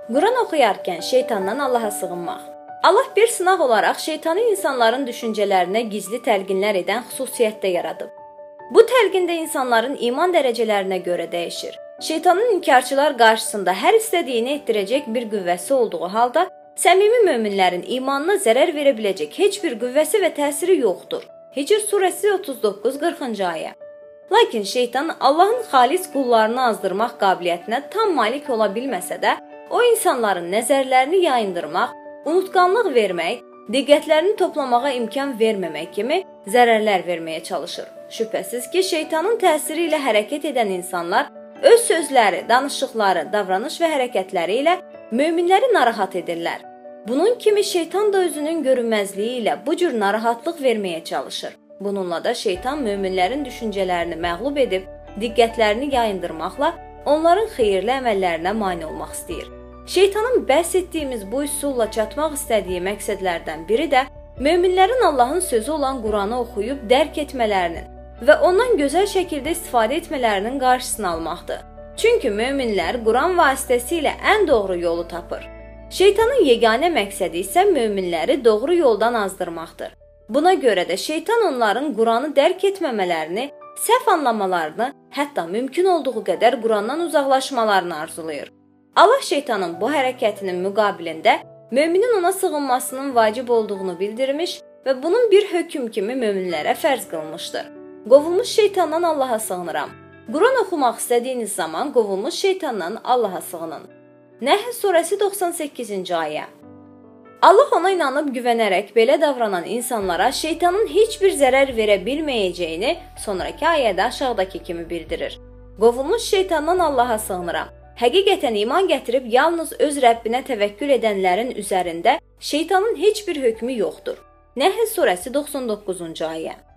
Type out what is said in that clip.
Quran oxuyarkən şeytandan Allaha sığınmaq. Allah bir sınaq olaraq şeytanı insanların düşüncələrinə gizli təlqinlər edən xüsusiyyətdə yaradıb. Bu təlqin də insanların iman dərəcələrinə görə dəyişir. Şeytanın inkarçılar qarşısında hər istədiyini etdirəcək bir qüvvəsi olduğu halda, səmimi möminlərin imanına zərər verə biləcək heç bir qüvvəsi və təsiri yoxdur. Hicr surəsi 39-40-cı ayə. Lakin şeytan Allahın xalis qullarını azdırmaq qabiliyyətinə tam malik ola bilməsə də, o insanların nəzərlərini yayındırmaq, unutqanlıq vermək, diqqətlərini toplamağa imkan verməmək kimi zərərlər verməyə çalışır. Şübhəsiz ki, şeytanın təsiri ilə hərəkət edən insanlar öz sözləri, danışıqları, davranış və hərəkətləri ilə möminləri narahat edirlər. Bunun kimi şeytan da özünün görünməzliyi ilə bu cür narahatlıq verməyə çalışır. Bununla da şeytan möminlərin düşüncələrini məğlub edib, diqqətlərini yayındırmaqla onların xeyirli əməllərinə mane olmaq istəyir. Şeytanın bəhs etdiyimiz bu üsulla çatmaq istədiyi məqsədlərdən biri də möminlərin Allahın sözü olan Quranı oxuyub dərk etmələrinin və ondan gözəl şəkildə istifadə etmələrinin qarşısını almaqdır. Çünki möminlər Quran vasitəsilə ən doğru yolu tapır. Şeytanın yeganə məqsədi isə möminləri doğru yoldan azdırmaqdır. Buna görə də şeytan onların Quranı dərk etməmələrini, səhv anlamalarını, hətta mümkün olduğu qədər Qurandan uzaqlaşmalarını arzulayır. Allah şeytanın bu hərəkətinin müqabilində möminin ona sığınmasının vacib olduğunu bildirmiş və bunun bir hökm kimi möminlərə fərz qılmışdır. Qovulmuş şeytandan Allaha sığınıram. Quran oxumaq istədiyiniz zaman qovulmuş şeytandan Allaha sığının. Nəhl surəsi 98-ci ayə. Allah ona inanıb güvənərək belə davranan insanlara şeytanın heç bir zərər verə bilməyəcəyini sonraki ayədə aşağıdakı kimi bildirir. Qovulmuş şeytandan Allaha sığınıram. Həqiqətən iman gətirib yalnız öz Rəbbinə təvəkkül edənlərin üzərində şeytanın heç bir hökmü yoxdur. Nəhl surəsi 99-cu ayə.